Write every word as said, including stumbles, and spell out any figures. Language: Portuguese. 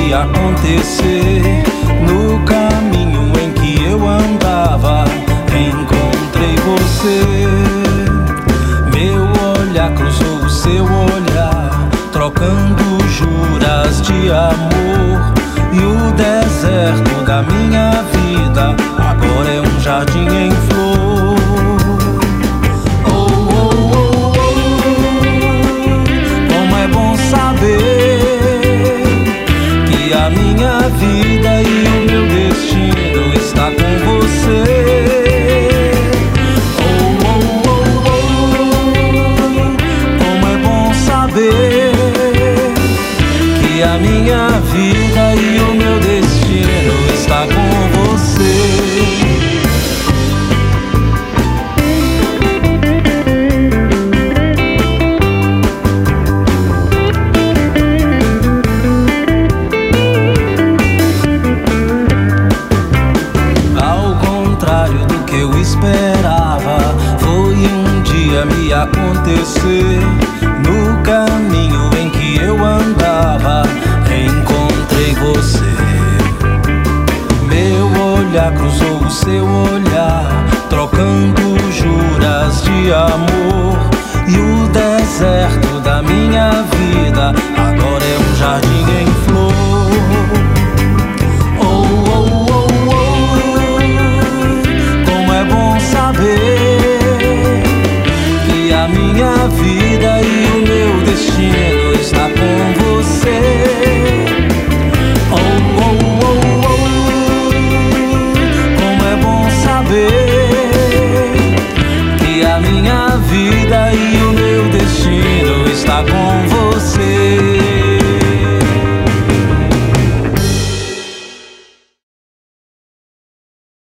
me acontecer. No caminho em que eu andava, encontrei você. Meu olhar cruzou o seu olhar, trocando juras de amor. E o deserto da minha vida agora é um jardim em flor. Oh, oh, oh, oh. Como é bom saber que a minha vida e o meu destino está com você. Oh, oh, oh, oh. Como é bom saber que a minha vida e o meu destino está com você. Ao contrário do que eu esperava, foi um dia me acontecer. No caminho em que eu andava, encontrei você. Meu olhar cruzou o seu olhar, trocando juras de amor. E o deserto da minha vida agora é um jardim em flor. Oh, oh, oh, oh. Como é bom saber que a minha vida e o meu destino está com você. Oh, oh, oh, oh. Como é bom saber que a minha vida e o meu destino está com você.